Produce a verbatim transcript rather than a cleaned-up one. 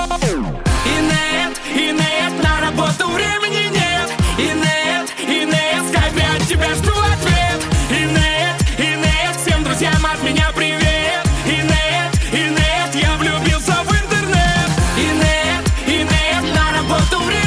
И нет, и нет, на работу времени нет. И нет, и нет, в скайпе от тебя жду ответ. И нет, и нет, всем друзьям от меня привет. И нет, и нет, я влюбился в интернет. И нет, и нет, на работу времени